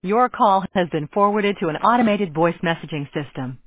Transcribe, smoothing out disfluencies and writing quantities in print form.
Your call has been forwarded to an automated voice messaging system.